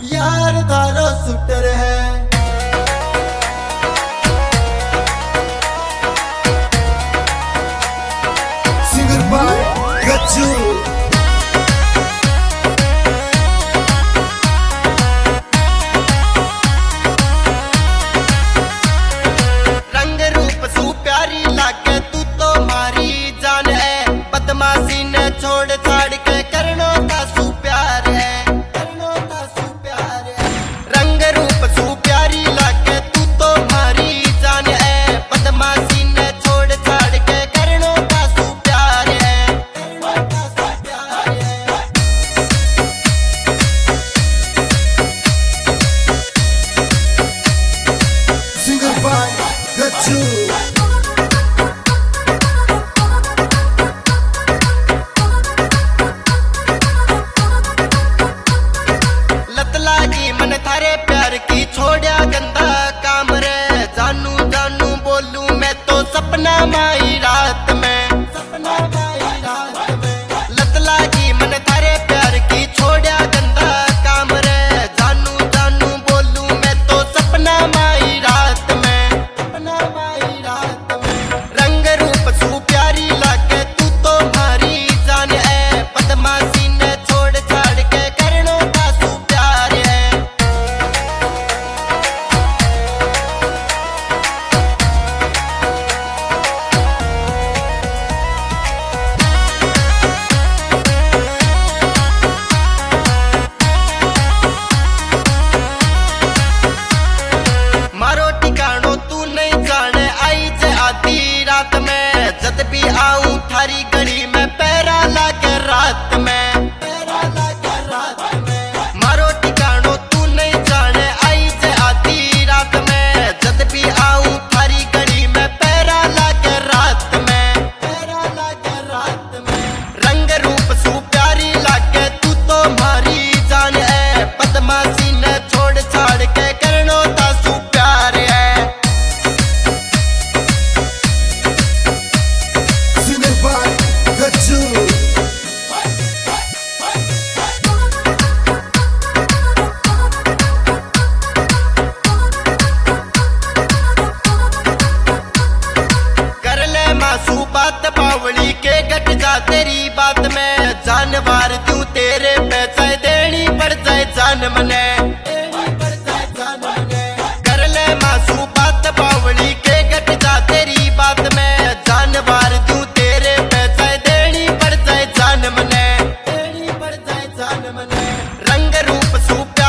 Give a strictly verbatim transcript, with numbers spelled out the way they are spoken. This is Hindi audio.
यार थारो शूटर है। Singer by Gachchu. रंग रूप सू प्यारी लागे तू तो मारी जान है। बदमाशी ने छोड़ छाड़ के करनो का सू प्यार है। करनो का सू प्यार है। रंग रूप सू प्यारी लागे तू तो मारी जान है। बदमाशी ने छोड़ छाड़ के करनो का सू प्यार है। करनो का सू प्यार है। Singer by Gachchu. लागी मन थारे प्यार की छोड़या गंदा काम रे। जानू जानू बोलू मैं तो सपना माई रात में। सपना माई रात में। लत लागी मन थारे प्यार की छोड़या गंदा काम रे। जानू जानू बोलू मैं तो सपना माई रात में। सपना माई रात में। रंग रूप सू प्यारी लागे तू तो मारी जान है। बदमाशी ने छोड़ छाड़ के करनो का सू प्यार है। मारो ठिकानो तू नहीं जाने आई जे आधी रात में। जद भी आऊं थारी गली में पैरा लागे रात में। पैरा लागे रात में। मारो ठिकानो तू नहीं जाने आई जे आधी रात में। जद भी आऊं थारी गली में पैरा लागे रात में। पैरा लागे रात में। रंग रूप सू प्यारी लागे तू तो मारी जान है। बदमाशी ने छोड़ छाड़ के करनो ता सू प्यार है। Singer by Gachchu. कर ले मासू बात बावली के गट जा तेरी बात में। जानवर तू तेरे पैसे देनी पड़ जाए जान मने। कर ले मासू बात बावली के गट जा तेरी बात में। जानवर तू तेरे पैसे देनी पड़ जाए जान मने। देनी पड़ जाए जान मने। रंग रूप सू